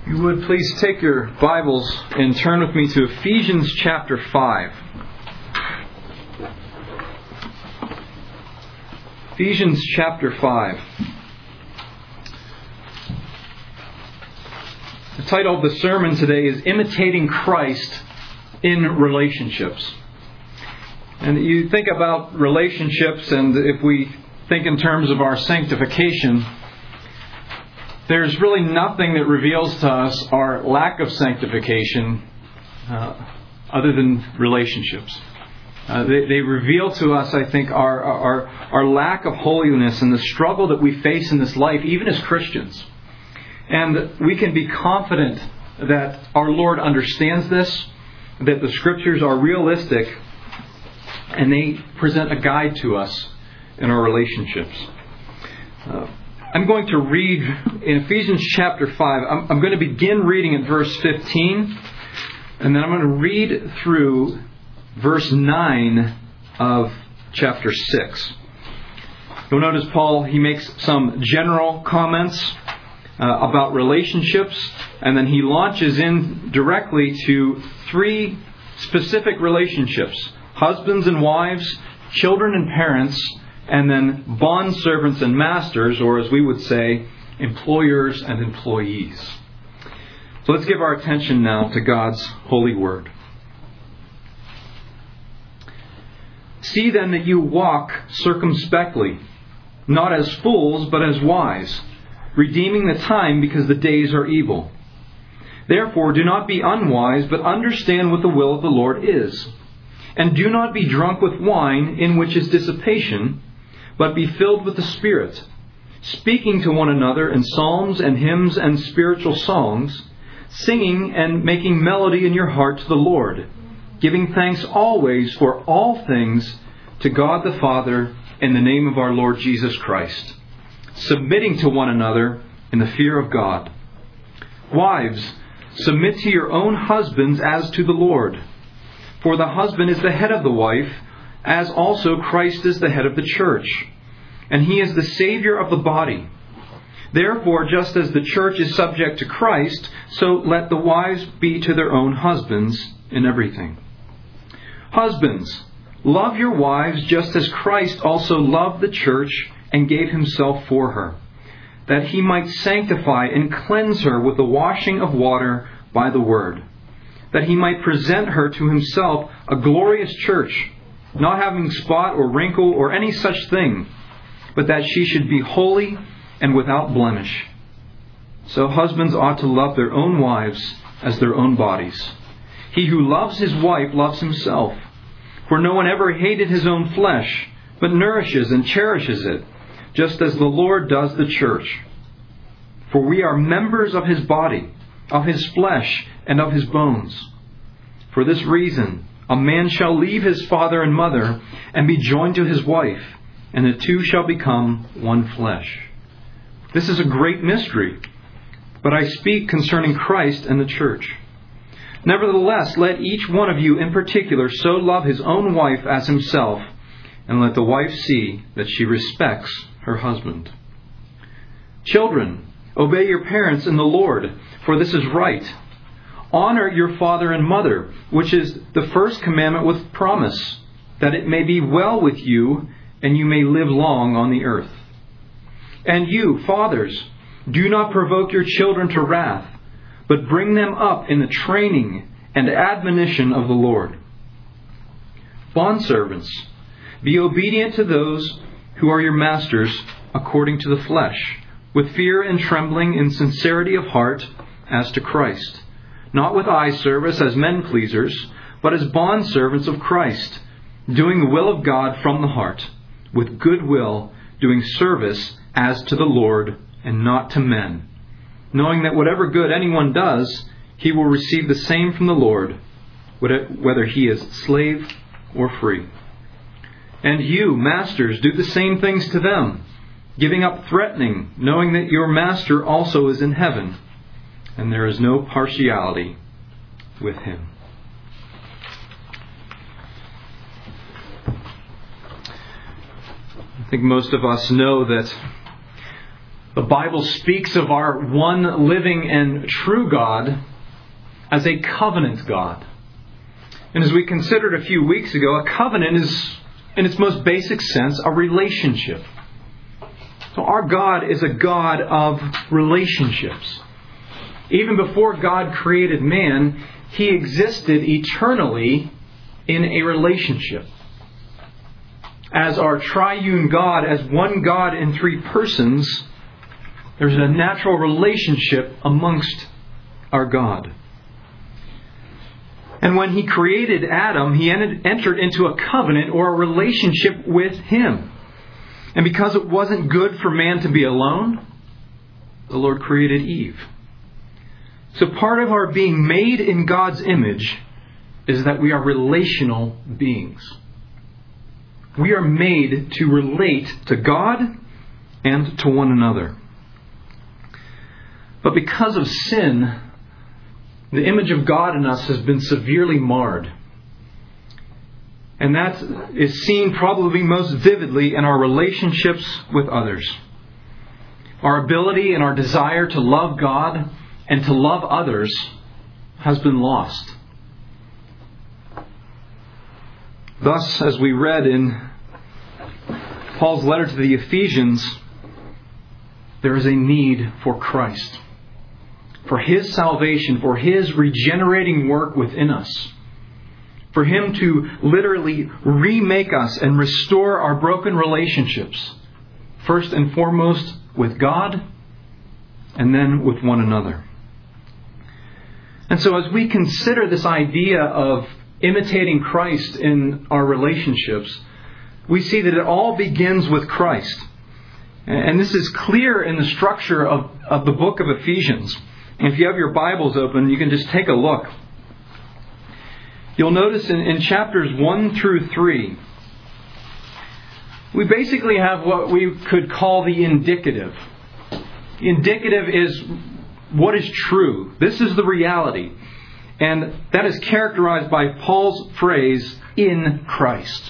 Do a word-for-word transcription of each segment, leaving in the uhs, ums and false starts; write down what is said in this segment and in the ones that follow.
You would please take your Bibles and turn with me to Ephesians chapter five. Ephesians chapter five. The title of the sermon today is Imitating Christ in Relationships. And you think about relationships, and if we think in terms of our sanctification, there's really nothing that reveals to us our lack of sanctification uh, other than relationships. Uh, they, they reveal to us, I think, our, our, our lack of holiness and the struggle that we face in this life, even as Christians. And we can be confident that our Lord understands this, that the Scriptures are realistic, and they present a guide to us in our relationships. Uh, I'm going to read in Ephesians chapter five. I'm, I'm going to begin reading at verse fifteen, and then I'm going to read through verse nine of chapter six. You'll notice Paul, he makes some general comments uh, about relationships, and then he launches in directly to three specific relationships: husbands and wives, children and parents, and then bondservants and masters, or as we would say, employers and employees. So let's give our attention now to God's holy word. See then that you walk circumspectly, not as fools, but as wise, redeeming the time because the days are evil. Therefore do not be unwise, but understand what the will of the Lord is. And do not be drunk with wine, in which is dissipation, but be filled with the Spirit, speaking to one another in psalms and hymns and spiritual songs, singing and making melody in your heart to the Lord, giving thanks always for all things to God the Father in the name of our Lord Jesus Christ, submitting to one another in the fear of God. Wives, submit to your own husbands as to the Lord. For the husband is the head of the wife, as also Christ is the head of the church, and He is the Savior of the body. Therefore, just as the church is subject to Christ, so let the wives be to their own husbands in everything. Husbands, love your wives just as Christ also loved the church and gave Himself for her, that He might sanctify and cleanse her with the washing of water by the word, that He might present her to Himself a glorious church, not having spot or wrinkle or any such thing, but that she should be holy and without blemish. So husbands ought to love their own wives as their own bodies. He who loves his wife loves himself. For no one ever hated his own flesh, but nourishes and cherishes it, just as the Lord does the church. For we are members of His body, of His flesh, and of His bones. For this reason, a man shall leave his father and mother, and be joined to his wife, and the two shall become one flesh. This is a great mystery, but I speak concerning Christ and the church. Nevertheless, let each one of you in particular so love his own wife as himself, and let the wife see that she respects her husband. Children, obey your parents in the Lord, for this is right. Honor your father and mother, which is the first commandment with promise, that it may be well with you, and you may live long on the earth. And you, fathers, do not provoke your children to wrath, but bring them up in the training and admonition of the Lord. Bondservants, be obedient to those who are your masters according to the flesh, with fear and trembling in sincerity of heart as to Christ, not with eye service as men pleasers, but as bondservants of Christ, doing the will of God from the heart, with good will, doing service as to the Lord and not to men, knowing that whatever good anyone does, he will receive the same from the Lord, whether he is slave or free. And you, masters, do the same things to them, giving up threatening, knowing that your master also is in heaven, and there is no partiality with Him. I think most of us know that The Bible speaks of our one living and true God as a covenant God. And as we considered a few weeks ago, a covenant is, in its most basic sense, a relationship. So our God is a God of relationships. Even before God created man, He existed eternally in a relationship. As our triune God, as one God in three persons, there's a natural relationship amongst our God. And when He created Adam, He entered into a covenant or a relationship with Him. And because it wasn't good for man to be alone, the Lord created Eve. So part of our being made in God's image is that we are relational beings. We are made to relate to God and to one another. But because of sin, the image of God in us has been severely marred. And that is seen probably most vividly in our relationships with others. Our ability and our desire to love God and to love others has been lost. Thus, as we read in Paul's letter to the Ephesians, there is a need for Christ, for His salvation, for His regenerating work within us, for Him to literally remake us and restore our broken relationships, first and foremost with God, and then with one another. And so as we consider this idea of imitating Christ in our relationships, we see that it all begins with Christ. And this is clear in the structure of, of the book of Ephesians. And if you have your Bibles open, you can just take a look. You'll notice in, in chapters one through three, we basically have what we could call the indicative. The indicative is what is true. This is the reality. And that is characterized by Paul's phrase, in Christ.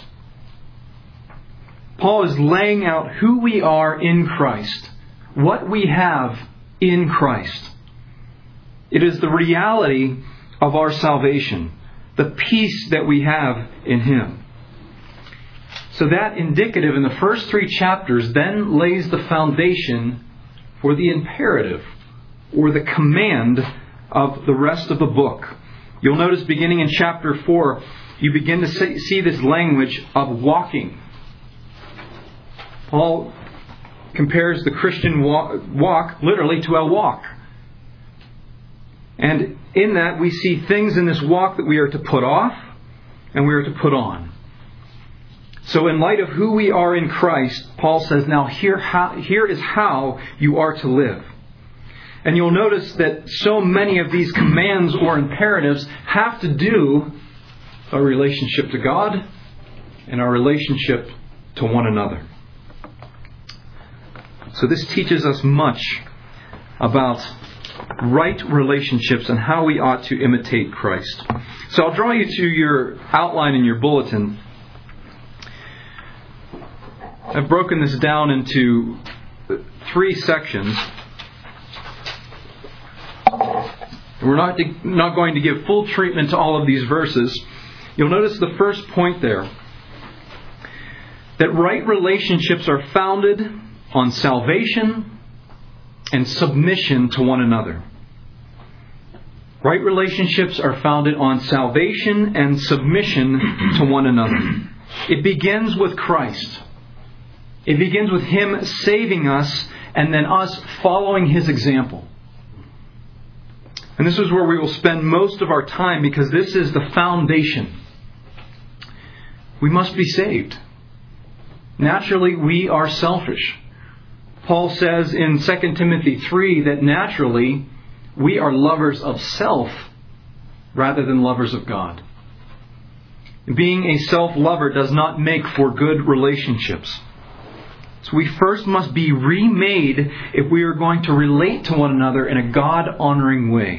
Paul is laying out who we are in Christ, what we have in Christ. It is the reality of our salvation, the peace that we have in Him. So that indicative in the first three chapters then lays the foundation for the imperative or the command of the rest of the book. You'll notice beginning in chapter four, you begin to see this language of walking. Paul compares the Christian walk, walk literally to a walk. And in that we see things in this walk that we are to put off and we are to put on. So in light of who we are in Christ, Paul says, now here, how, here is how you are to live. And you'll notice that so many of these commands or imperatives have to do with our relationship to God and our relationship to one another. So this teaches us much about right relationships and how we ought to imitate Christ. So I'll draw you to your outline in your bulletin. I've broken this down into three sections. We're not, not going to give full treatment to all of these verses. You'll notice the first point there, that right relationships are founded on salvation and submission to one another. Right relationships are founded on salvation and submission to one another. It begins with Christ. It begins with Him saving us and then us following His example. And this is where we will spend most of our time because this is the foundation. We must be saved. Naturally, we are selfish. Paul says in Second Timothy three that naturally we are lovers of self rather than lovers of God. Being a self-lover does not make for good relationships. So we first must be remade if we are going to relate to one another in a God-honoring way.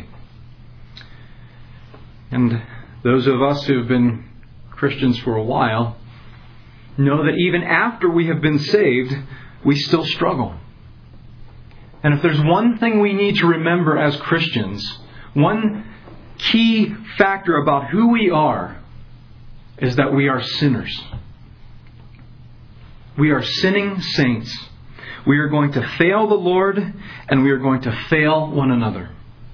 And those of us who have been Christians for a while know that even after we have been saved, we still struggle. And if there's one thing we need to remember as Christians, one key factor about who we are is that we are sinners. We are sinning saints. We are going to fail the Lord, and we are going to fail one another.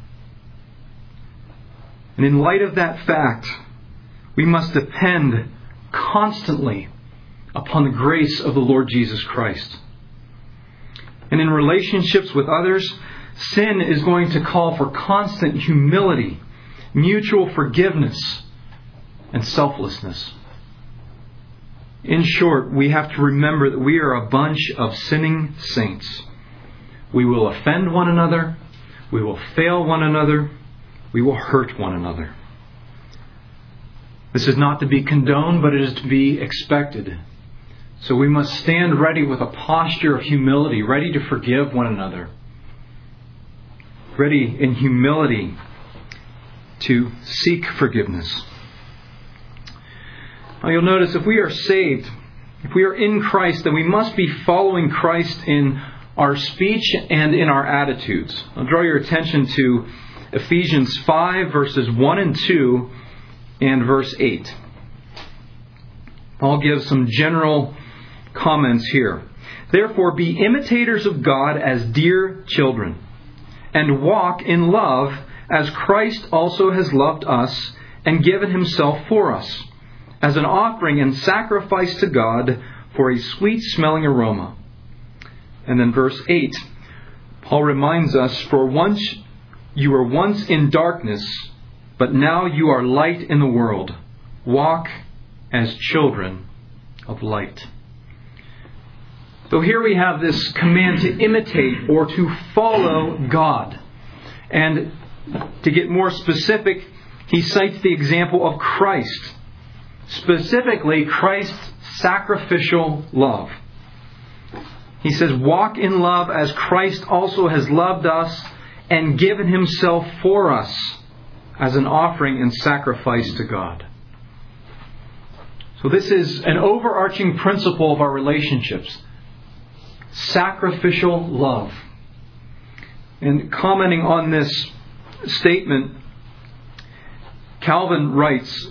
And in light of that fact, we must depend constantly upon the grace of the Lord Jesus Christ. And in relationships with others, sin is going to call for constant humility, mutual forgiveness, and selflessness. In short, we have to remember that we are a bunch of sinning saints. We will offend one another. We will fail one another. We will hurt one another. This is not to be condoned, but it is to be expected. So we must stand ready with a posture of humility, ready to forgive one another. Ready in humility to seek forgiveness. Now you'll notice if we are saved, if we are in Christ, then we must be following Christ in our speech and in our attitudes. I'll draw your attention to Ephesians five, verses one and two, and verse eight. I'll give some general comments here. Therefore, be imitators of God as dear children, and walk in love as Christ also has loved us and given himself for us, as an offering and sacrifice to God for a sweet-smelling aroma. And then verse eight, Paul reminds us, for once you were once in darkness, but now you are light in the world. Walk as children of light. So here we have this command to imitate or to follow God. And to get more specific, he cites the example of Christ. Specifically, Christ's sacrificial love. He says, walk in love as Christ also has loved us and given himself for us as an offering and sacrifice to God. So this is an overarching principle of our relationships. Sacrificial love. And commenting on this statement, Calvin writes,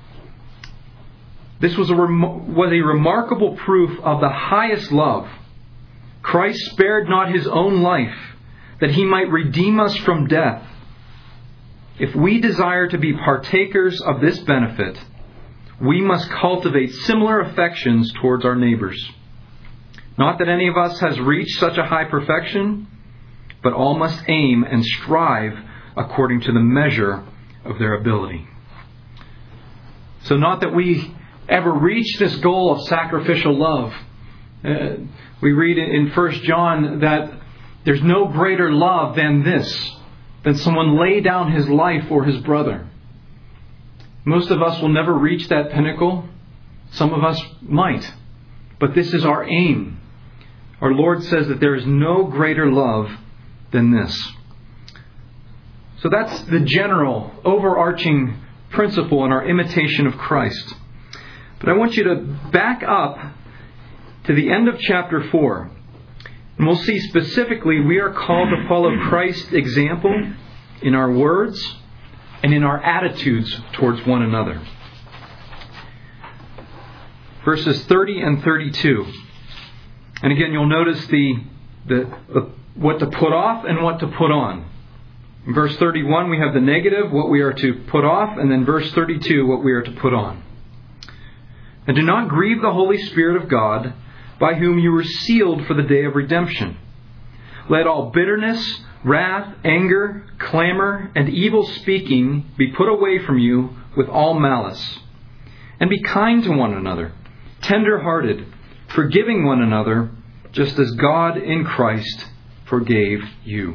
this was a, rem- was a remarkable proof of the highest love. Christ spared not his own life, that he might redeem us from death. If we desire to be partakers of this benefit, we must cultivate similar affections towards our neighbors. Not that any of us has reached such a high perfection, but all must aim and strive according to the measure of their ability. So not that we ever reach this goal of sacrificial love. Uh, we read in First John that there's no greater love than this, than someone lay down his life for his brother. Most of us will never reach that pinnacle. Some of us might. But this is our aim. Our Lord says that there is no greater love than this. So that's the general, overarching principle in our imitation of Christ. But I want you to back up to the end of chapter four. And we'll see specifically we are called to follow Christ's example in our words and in our attitudes towards one another. Verses thirty and thirty-two. And again, you'll notice the, the, the what to put off and what to put on. In verse thirty-one, we have the negative, what we are to put off, and then verse thirty-two, what we are to put on. And do not grieve the Holy Spirit of God, by whom you were sealed for the day of redemption. Let all bitterness, wrath, anger, clamor, and evil speaking be put away from you with all malice. And be kind to one another, tender-hearted, forgiving one another, just as God in Christ forgave you.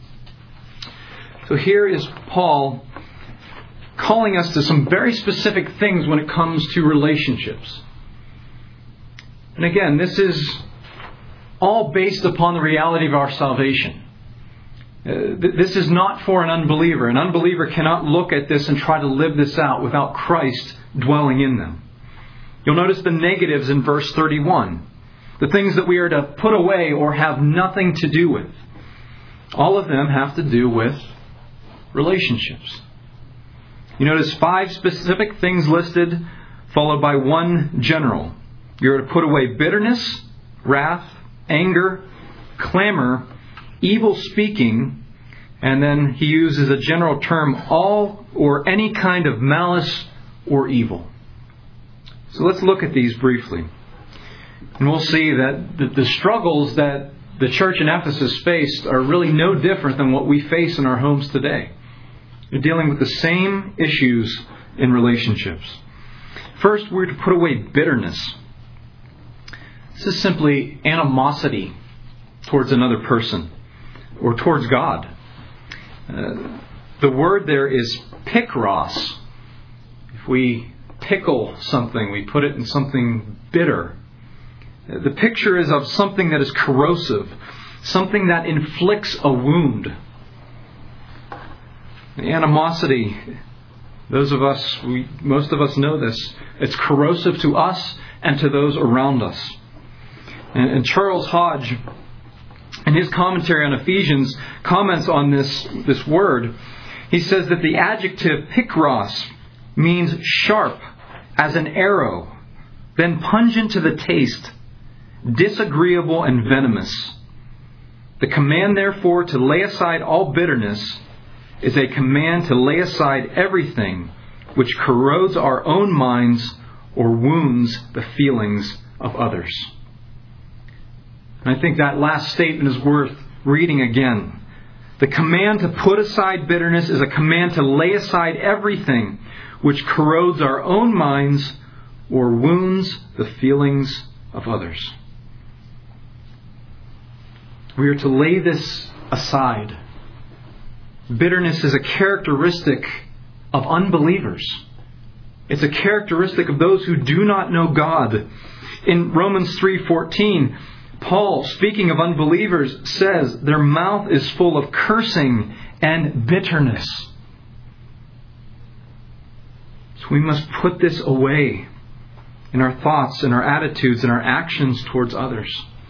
So here is Paul calling us to some very specific things when it comes to relationships. And again, this is all based upon the reality of our salvation. Uh, th- this is not for an unbeliever. An unbeliever cannot look at this and try to live this out without Christ dwelling in them. You'll notice the negatives in verse thirty-one. The things that we are to put away or have nothing to do with. All of them have to do with relationships. You notice five specific things listed, followed by one general. You're to put away bitterness, wrath, anger, clamor, evil speaking, and then he uses a general term, all or any kind of malice or evil. So let's look at these briefly. And we'll see that the, the struggles that the church in Ephesus faced are really no different than what we face in our homes today. They're dealing with the same issues in relationships. First, we're to put away bitterness. This is simply animosity towards another person or towards God. Uh, the word there is pikros. If we pickle something, we put it in something bitter. The picture is of something that is corrosive, something that inflicts a wound. The animosity, those of us, we, most of us know this, it's corrosive to us and to those around us. And, and Charles Hodge, in his commentary on Ephesians, comments on this, this word. He says that the adjective pikros means sharp as an arrow, then pungent to the taste, disagreeable and venomous. The command, therefore, to lay aside all bitterness is a command to lay aside everything which corrodes our own minds or wounds the feelings of others. And I think that last statement is worth reading again. The command to put aside bitterness is a command to lay aside everything which corrodes our own minds or wounds the feelings of others. We are to lay this aside. Bitterness is a characteristic of unbelievers. It's a characteristic of those who do not know God. In Romans three fourteen, Paul, speaking of unbelievers, says their mouth is full of cursing and bitterness. So we must put this away in our thoughts, in our attitudes, in our actions towards others.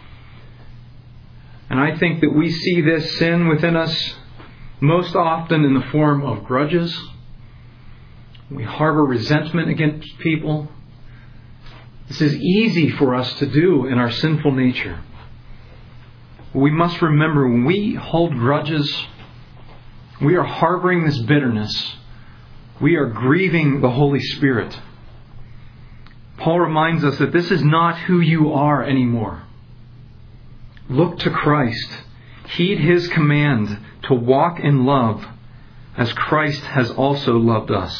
And I think that we see this sin within us most often in the form of grudges. We harbor resentment against people. This is easy for us to do in our sinful nature. We must remember when we hold grudges, we are harboring this bitterness. We are grieving the Holy Spirit. Paul reminds us that this is not who you are anymore. Look to Christ. Heed His command to walk in love as Christ has also loved us.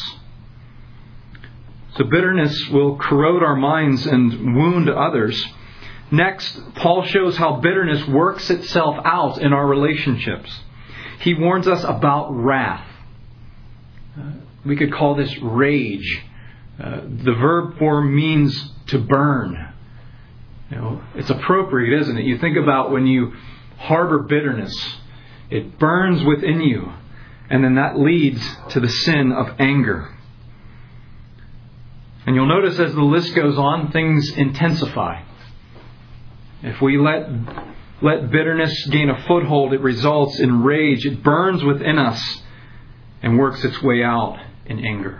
So bitterness will corrode our minds and wound others. Next, Paul shows how bitterness works itself out in our relationships. He warns us about wrath. Uh, we could call this rage. Uh, the verb form means to burn. You know, it's appropriate, isn't it? You think about when you harbor bitterness. It burns within you. And then that leads to the sin of anger. And you'll notice as the list goes on, things intensify. If we let, let bitterness gain a foothold, it results in rage. It burns within us and works its way out in anger.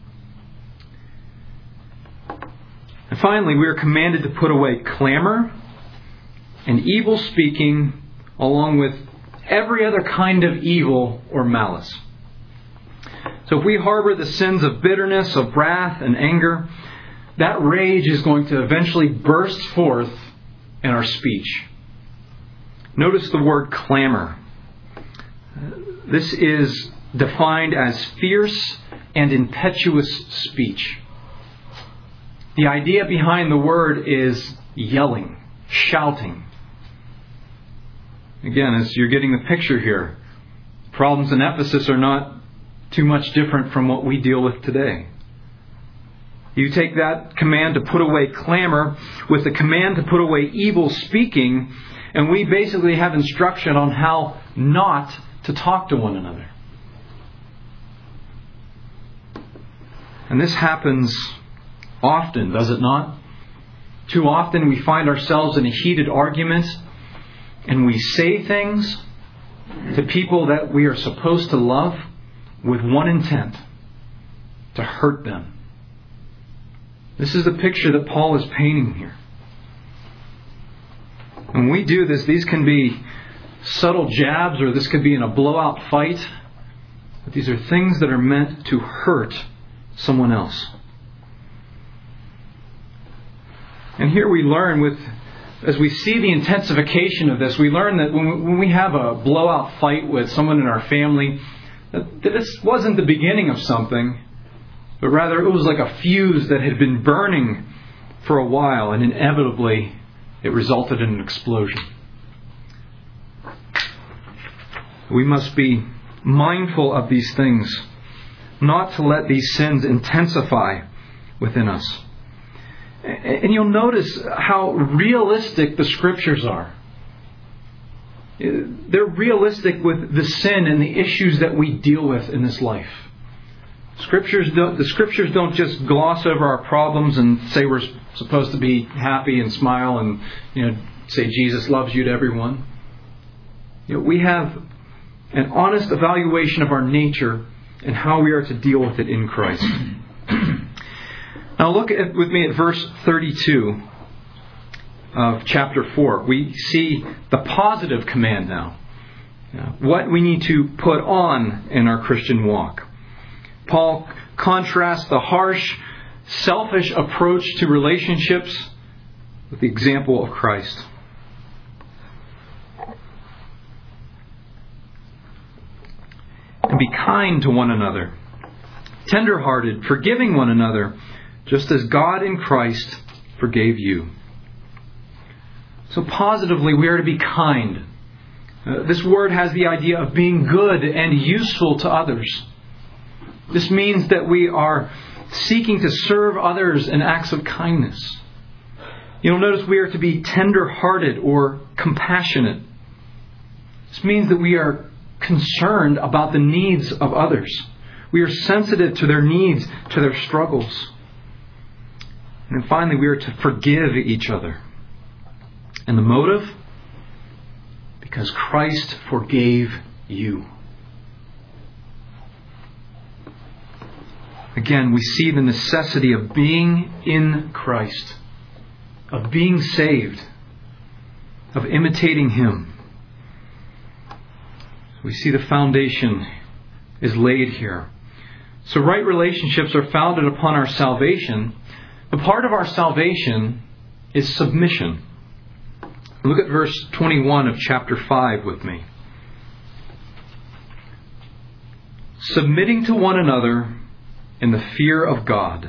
And finally, we are commanded to put away clamor and evil speaking, along with every other kind of evil or malice. So if we harbor the sins of bitterness, of wrath and anger, that rage is going to eventually burst forth in our speech. Notice the word clamor. This is defined as fierce and impetuous speech. The idea behind the word is yelling, shouting. Again, as you're getting the picture here, problems in Ephesus are not too much different from what we deal with today. You take that command to put away clamor with the command to put away evil speaking, and we basically have instruction on how not to talk to one another. And this happens often, does it not? Too often we find ourselves in a heated argument and we say things to people that we are supposed to love with one intent: to hurt them. This is the picture that Paul is painting here. When we do this, these can be subtle jabs, or this could be in a blowout fight. But these are things that are meant to hurt someone else. And here we learn, with, as we see the intensification of this, we learn that when we, when we have a blowout fight with someone in our family, that this wasn't the beginning of something, but rather it was like a fuse that had been burning for a while, and inevitably it resulted in an explosion. We must be mindful of these things, not to let these sins intensify within us. And you'll notice how realistic the Scriptures are. They're realistic with the sin and the issues that we deal with in this life. Scriptures don't, the Scriptures don't just gloss over our problems and say we're supposed to be happy and smile and, you know, say Jesus loves you to everyone. You know, we have an honest evaluation of our nature and how we are to deal with it in Christ. Now look at, with me at verse thirty-two of chapter four. We see the positive command now. What we need to put on in our Christian walk. Paul contrasts the harsh, selfish approach to relationships with the example of Christ. And be kind to one another, tender-hearted, forgiving one another, just as God in Christ forgave you. So positively, we are to be kind. Uh, this word has the idea of being good and useful to others. This means that we are seeking to serve others in acts of kindness. You'll notice we are to be tender-hearted or compassionate. This means that we are concerned about the needs of others. We are sensitive to their needs, to their struggles. And then finally, we are to forgive each other. And the motive? Because Christ forgave you. Again, we see the necessity of being in Christ, of being saved, of imitating Him. We see the foundation is laid here. So right relationships are founded upon our salvation. The part of our salvation is submission. Look at verse twenty-one of chapter five with me. Submitting to one another in the fear of God.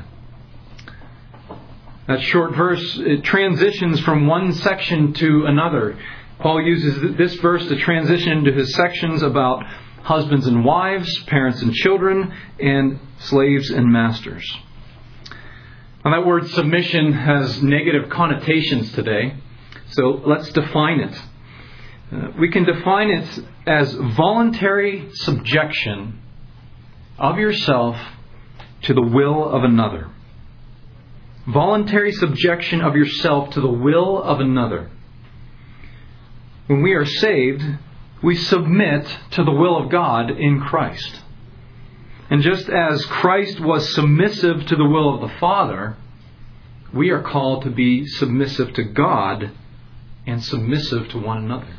That short verse, it transitions from one section to another. Paul uses this verse to transition into his sections about husbands and wives, parents and children, and slaves and masters. Now that word submission has negative connotations today, so let's define it. Uh, we can define it as voluntary subjection of yourself to the will of another. Voluntary subjection of yourself to the will of another. When we are saved, we submit to the will of God in Christ. And just as Christ was submissive to the will of the Father, we are called to be submissive to God and submissive to one another.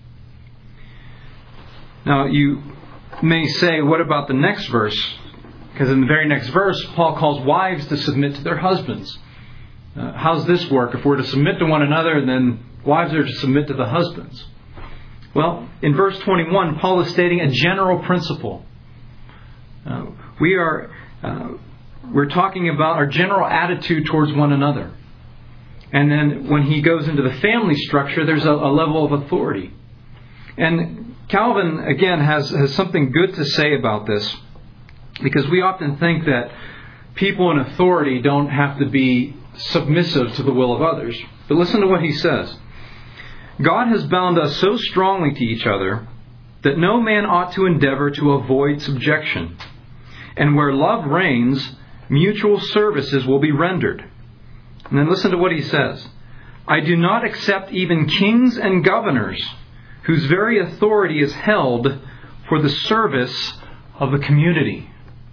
Now, you may say, what about the next verse? Because in the very next verse, Paul calls wives to submit to their husbands. Uh, how's this work? If we're to submit to one another, then wives are to submit to the husbands. Well, in verse twenty-one, Paul is stating a general principle. Uh, we are uh, we're talking about our general attitude towards one another. And then when he goes into the family structure, there's a, a level of authority. And Calvin, again, has, has something good to say about this. Because we often think that people in authority don't have to be submissive to the will of others. But listen to what he says. God has bound us so strongly to each other that no man ought to endeavor to avoid subjection. And where love reigns, mutual services will be rendered. And then listen to what he says. I do not accept even kings and governors, whose very authority is held for the service of the community.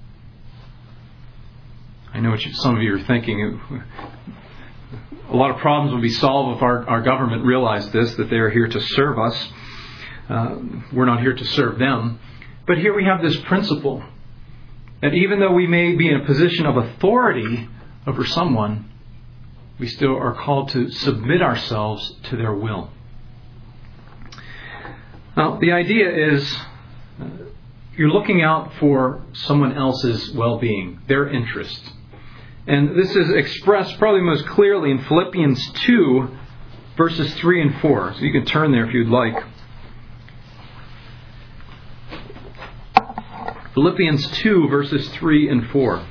I know what you, some of you are thinking. A lot of problems would be solved if our, our government realized this, that they are here to serve us. Uh, we're not here to serve them. But here we have this principle that even though we may be in a position of authority over someone, we still are called to submit ourselves to their will. Now, the idea is uh, you're looking out for someone else's well-being, their interest. And this is expressed probably most clearly in Philippians two, verses three and four. So you can turn there if you'd like. Philippians two, verses three and four.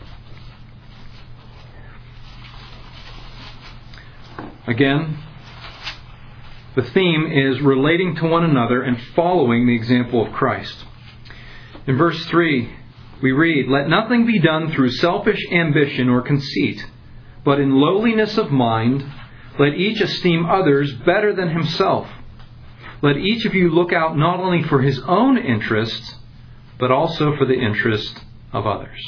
Again, the theme is relating to one another and following the example of Christ. In verse three, we read, "Let nothing be done through selfish ambition or conceit, but in lowliness of mind, let each esteem others better than himself. Let each of you look out not only for his own interests, but also for the interest of others."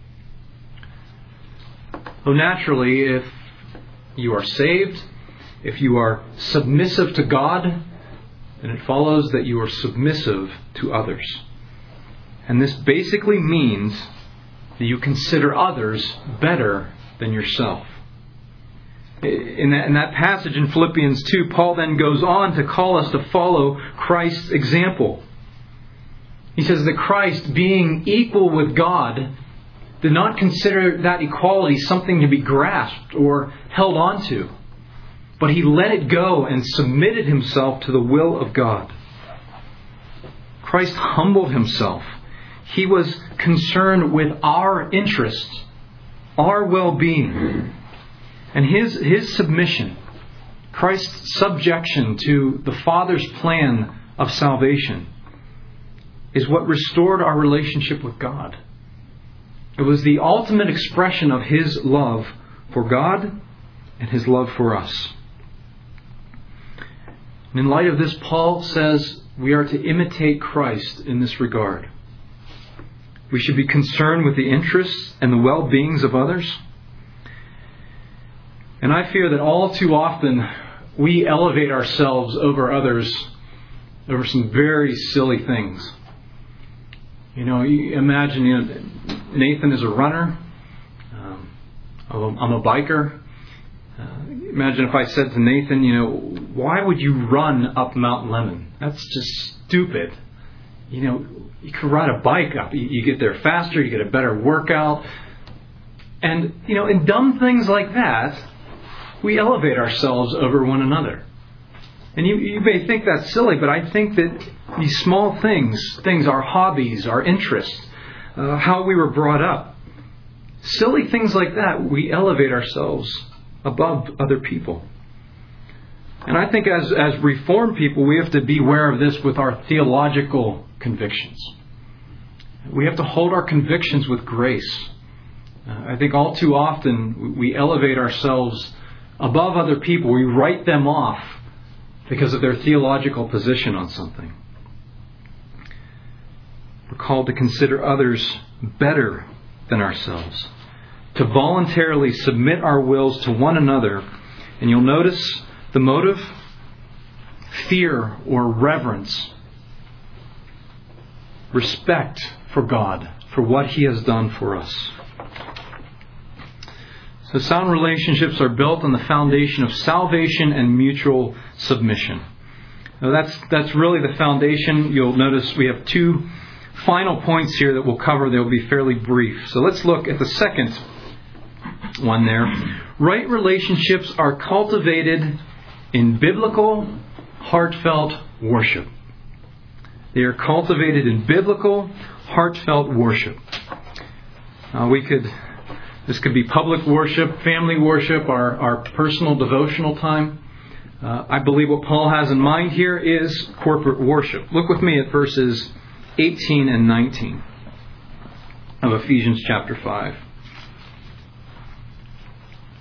So naturally, if you are saved, if you are submissive to God, then it follows that you are submissive to others. And this basically means that you consider others better than yourself. In that, in that passage in Philippians two, Paul then goes on to call us to follow Christ's example. He says that Christ, being equal with God, did not consider that equality something to be grasped or held on to, but He let it go and submitted Himself to the will of God. Christ humbled Himself. He was concerned with our interests, our well-being. And His, His submission, Christ's subjection to the Father's plan of salvation, is what restored our relationship with God. It was the ultimate expression of His love for God and His love for us. And in light of this, Paul says we are to imitate Christ in this regard. We should be concerned with the interests and the well-beings of others. And I fear that all too often we elevate ourselves over others over some very silly things. You know, you imagine, you know, Nathan is a runner. Um, I'm a biker. Uh, imagine if I said to Nathan, you know, why would you run up Mount Lemmon? That's just stupid. You know, you could ride a bike up. You, you get there faster. You get a better workout. And, you know, in dumb things like that, we elevate ourselves over one another. And you, you may think that's silly, but I think that these small things, things, our hobbies, our interests, uh, how we were brought up, silly things like that, we elevate ourselves above other people. And I think as, as Reformed people, we have to be aware of this with our theological convictions. We have to hold our convictions with grace. Uh, I think all too often we elevate ourselves above other people. We write them off because of their theological position on something. We're called to consider others better than ourselves, to voluntarily submit our wills to one another. And you'll notice the motive: fear or reverence, respect for God, for what He has done for us. So sound relationships are built on the foundation of salvation and mutual submission. Now that's that's really the foundation. You'll notice we have two final points here that we'll cover. They'll be fairly brief. So let's look at the second one there. Right relationships are cultivated in biblical, heartfelt worship. They are cultivated in biblical, heartfelt worship. Uh, we could... This could be public worship, family worship, our, our personal devotional time. Uh, I believe what Paul has in mind here is corporate worship. Look with me at verses eighteen and nineteen of Ephesians chapter five.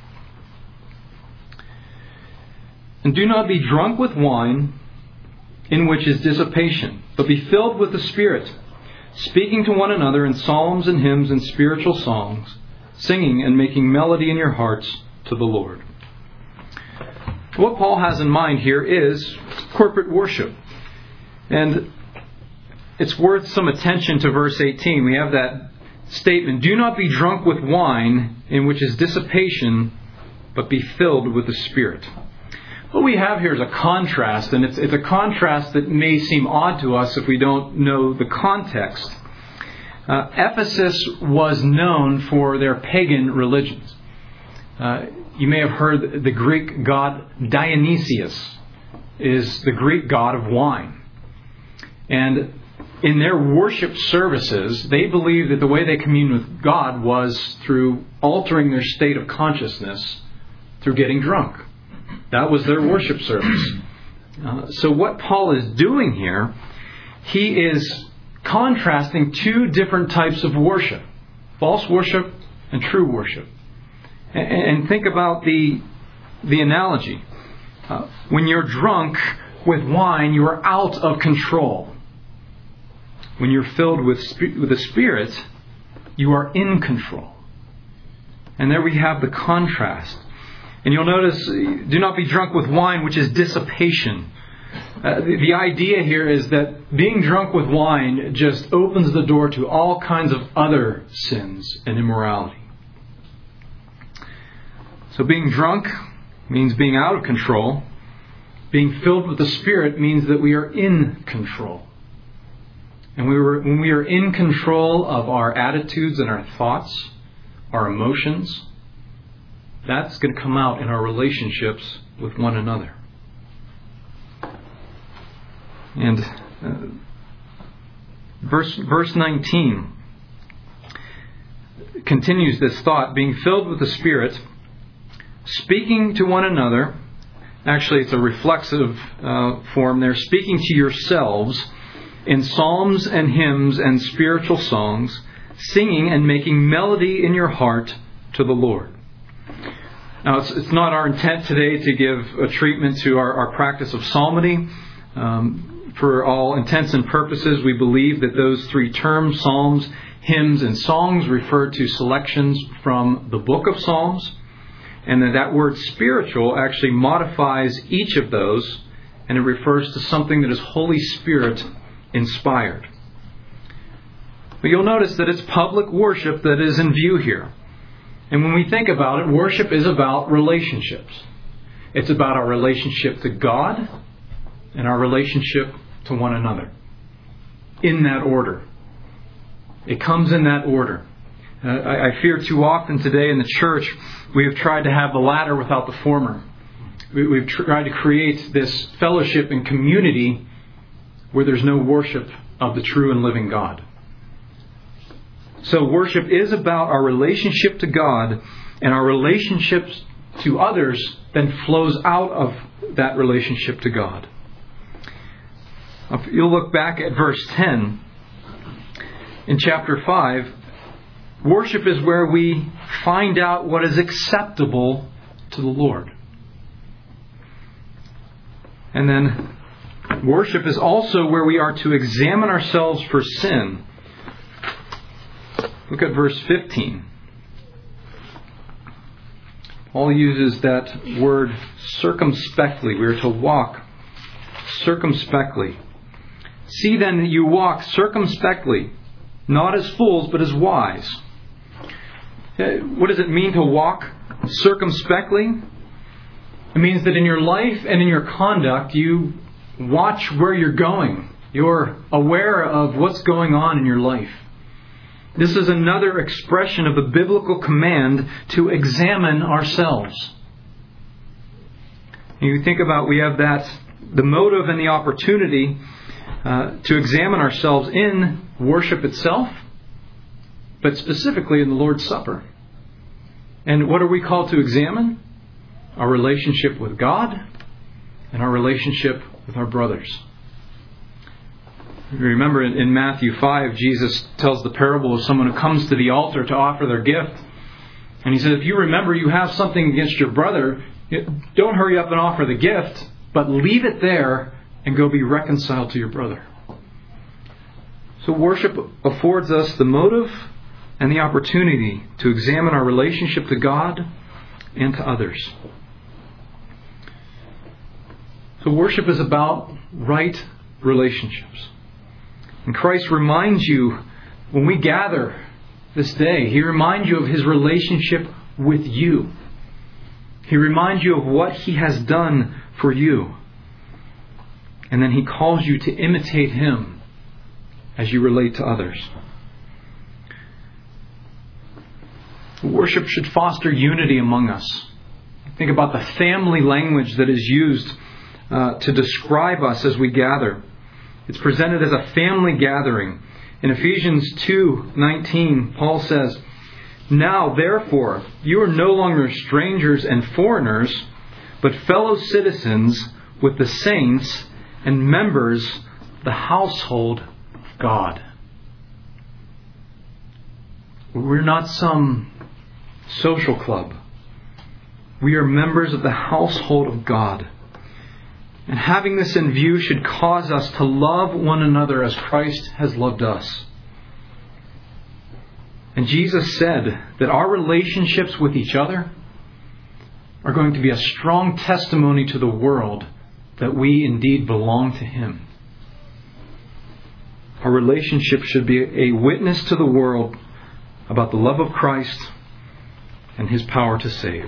"And do not be drunk with wine, in which is dissipation, but be filled with the Spirit, speaking to one another in psalms and hymns and spiritual songs, singing and making melody in your hearts to the Lord. What Paul has in mind here is corporate worship. And it's worth some attention to verse eighteen. We have that statement, do not be drunk with wine, in which is dissipation, but be filled with the Spirit. What we have here is a contrast, and it's, it's a contrast that may seem odd to us if we don't know the context. Uh, Ephesus was known for their pagan religions. Uh, you may have heard the Greek god Dionysius is the Greek god of wine. And in their worship services, they believed that the way they communed with God was through altering their state of consciousness through getting drunk. That was their worship service. Uh, so what Paul is doing here, he is contrasting two different types of worship. False worship and true worship. And, and think about the, the analogy. Uh, when you're drunk with wine, you are out of control. When you're filled with, with the Spirit, you are in control. And there we have the contrast. And you'll notice, do not be drunk with wine, which is dissipation. Uh, the, the idea here is that being drunk with wine just opens the door to all kinds of other sins and immorality. So being drunk means being out of control. Being filled with the Spirit means that we are in control. And we were, when we are in control of our attitudes and our thoughts, our emotions, that's going to come out in our relationships with one another. And uh, verse, verse nineteen continues this thought, being filled with the Spirit, speaking to one another. Actually, it's a reflexive uh, form there. Speaking to yourselves in psalms and hymns and spiritual songs, singing and making melody in your heart to the Lord. Now, it's, it's not our intent today to give a treatment to our, our practice of psalmody. Um, for all intents and purposes, we believe that those three terms, psalms, hymns, and songs, refer to selections from the book of Psalms. And that that word spiritual actually modifies each of those, and it refers to something that is Holy Spirit inspired. But you'll notice that it's public worship that is in view here. And when we think about it, worship is about relationships. It's about our relationship to God and our relationship to one another. In that order. It comes in that order. Uh, I, I fear too often today in the church, we have tried to have the latter without the former. We, we've tried to create this fellowship and community where there's no worship of the true and living God. So worship is about our relationship to God, and our relationships to others then flows out of that relationship to God. If you'll look back at verse ten in chapter five, worship is where we find out what is acceptable to the Lord. And then worship is also where we are to examine ourselves for sin. Look at verse fifteen. Paul uses that word circumspectly. We are to walk circumspectly. See then that you walk circumspectly, not as fools, but as wise. What does it mean to walk circumspectly? It means that in your life and in your conduct, you watch where you're going. You're aware of what's going on in your life. This is another expression of the biblical command to examine ourselves. You think about, we have that, the motive and the opportunity uh, to examine ourselves in worship itself, but specifically in the Lord's Supper. And what are we called to examine? Our relationship with God and our relationship with our brothers. You remember in, in Matthew five, Jesus tells the parable of someone who comes to the altar to offer their gift. And he says, if you remember you have something against your brother, don't hurry up and offer the gift, but leave it there and go be reconciled to your brother. So worship affords us the motive and the opportunity to examine our relationship to God and to others. So worship is about right relationships. And Christ reminds you, when we gather this day, He reminds you of His relationship with you. He reminds you of what He has done for you. And then He calls you to imitate Him as you relate to others. Worship should foster unity among us. Think about the family language that is used uh, to describe us as we gather. It's presented as a family gathering. In Ephesians two nineteen, Paul says, "Now, therefore, you are no longer strangers and foreigners, but fellow citizens with the saints and members of the household of God." We're not some social club. We are members of the household of God. And having this in view should cause us to love one another as Christ has loved us. And Jesus said that our relationships with each other are going to be a strong testimony to the world that we indeed belong to Him. Our relationship should be a witness to the world about the love of Christ and His power to save.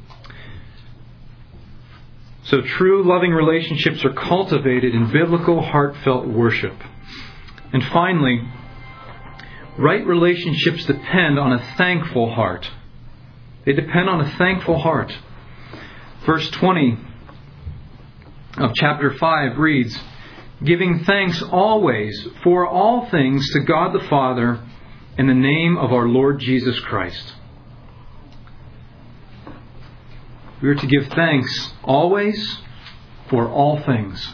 So true loving relationships are cultivated in biblical heartfelt worship. And finally, right relationships depend on a thankful heart. They depend on a thankful heart. Verse twenty of chapter five reads, "Giving thanks always for all things to God the Father in the name of our Lord Jesus Christ." We are to give thanks always for all things.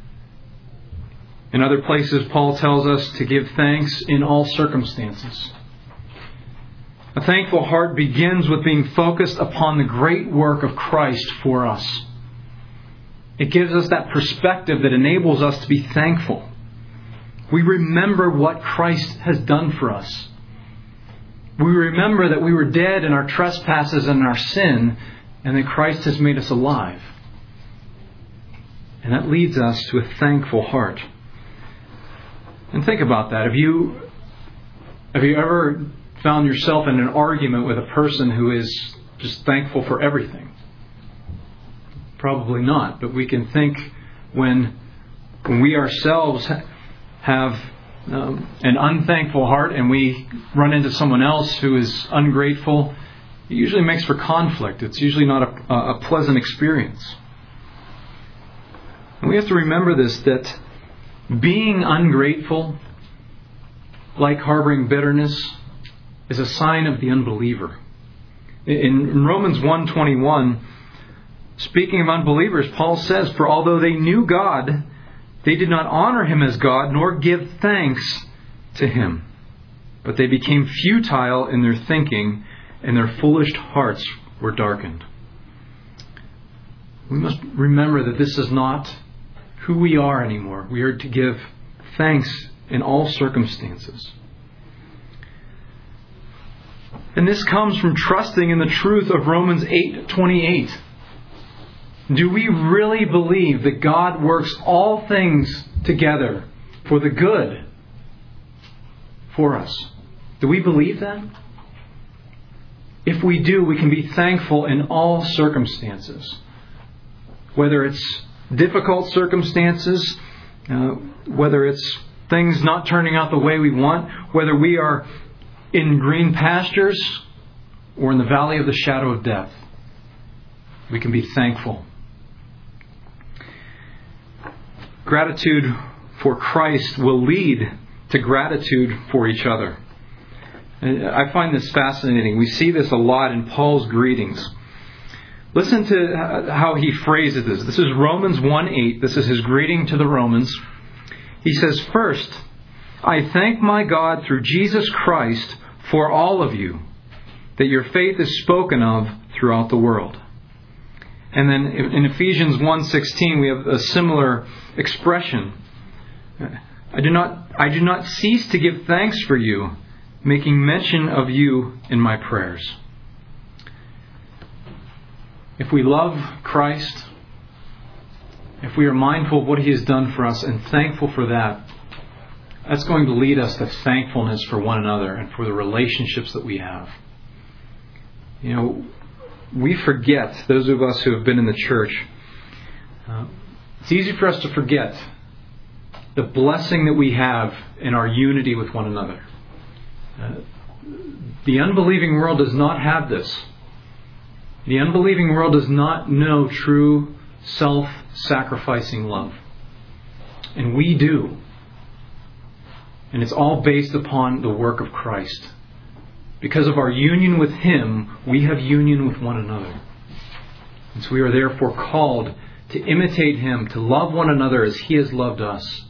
In other places, Paul tells us to give thanks in all circumstances. A thankful heart begins with being focused upon the great work of Christ for us. It gives us that perspective that enables us to be thankful. We remember what Christ has done for us. We remember that we were dead in our trespasses and our sin, and that Christ has made us alive. And that leads us to a thankful heart. And think about that. Have you, have you ever found yourself in an argument with a person who is just thankful for everything? Probably not. But we can think when, when we ourselves have um, an unthankful heart and we run into someone else who is ungrateful, it usually makes for conflict. It's usually not a, a pleasant experience. And we have to remember this, that being ungrateful, like harboring bitterness, is a sign of the unbeliever. In Romans one twenty-one, speaking of unbelievers, Paul says, "For although they knew God, they did not honor Him as God, nor give thanks to Him. But they became futile in their thinking, and their foolish hearts were darkened." We must remember that this is not who we are anymore. We are to give thanks in all circumstances. And this comes from trusting in the truth of Romans eight twenty-eight. Do we really believe that God works all things together for the good for us? Do we believe that? If we do, we can be thankful in all circumstances. Whether it's difficult circumstances, uh, whether it's things not turning out the way we want, whether we are in green pastures or in the valley of the shadow of death, we can be thankful. Gratitude for Christ will lead to gratitude for each other. I find this fascinating. We see this a lot in Paul's greetings. Listen to how he phrases this. This is Romans one eight. This is his greeting to the Romans. He says, "First, I thank my God through Jesus Christ for all of you, that your faith is spoken of throughout the world. And then in Ephesians one sixteen, we have a similar expression. I do not, I do not cease to give thanks for you, making mention of you in my prayers. If we love Christ, if we are mindful of what He has done for us and thankful for that, that's going to lead us to thankfulness for one another and for the relationships that we have. You know, we forget, those of us who have been in the church, uh, it's easy for us to forget the blessing that we have in our unity with one another. Uh, the unbelieving world does not have this. The unbelieving world does not know true self-sacrificing love. And we do. And it's all based upon the work of Christ. Because of our union with Him, we have union with one another. And so we are therefore called to imitate Him, to love one another as He has loved us.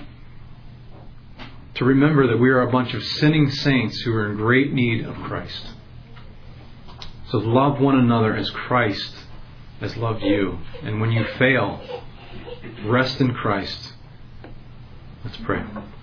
To remember that we are a bunch of sinning saints who are in great need of Christ. So love one another as Christ has loved you. And when you fail, rest in Christ. Let's pray.